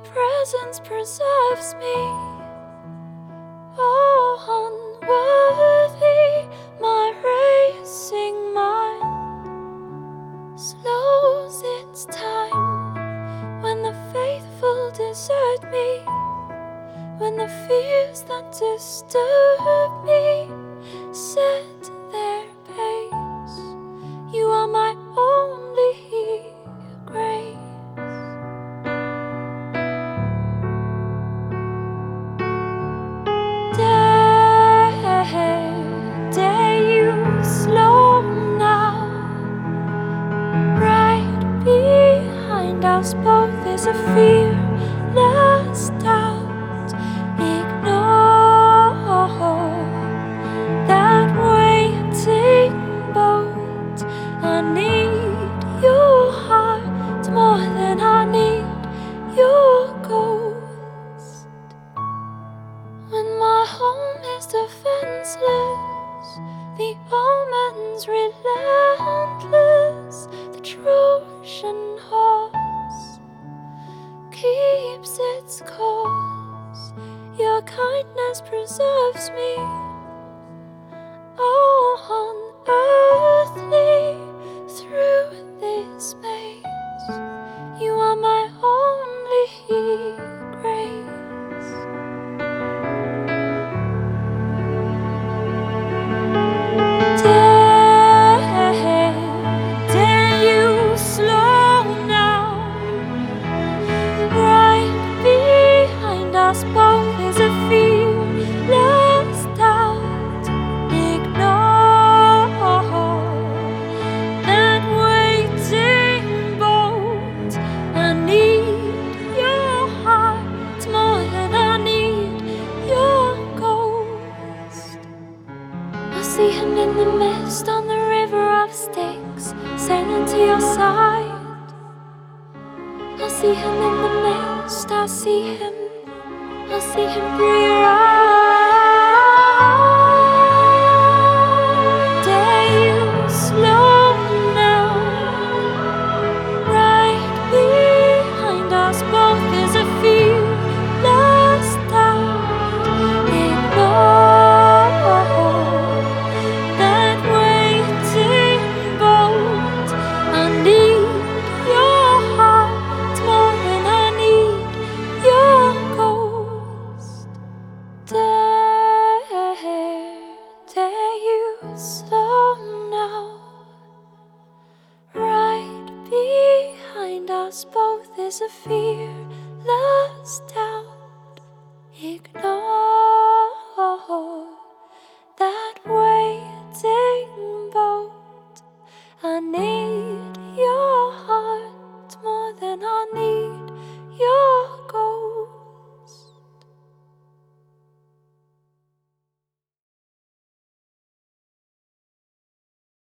presence preserves me. Oh, unworthy, my racing mind slows its time when the faithful desert me, when the fears that disturb me set their pace. You are my only grace. Dare you slow now? Right behind us both is a fearless doubt. Ignore that waiting boat. I need your heart more than I need your ghost. When my home is defenseless, the omens relentless, the Trojan horse keeps its course. Your kindness preserves me. Oh, unearthly, through this maze, you are my only grace. Dare you slow now? Right behind us both is a fearless doubt. Ignore that waiting boat. I need your heart more than I need your ghost. I see him in the mist on the river of Styx, sailing to your side. I see him in the mist, I see him through your eyes. Dare you slow now? Right behind us both is a fearless doubt. Ignore that waiting boat. I need your heart more than I need your ghost. Dare you slow now? Right behind us both is a fearless doubt. Ignore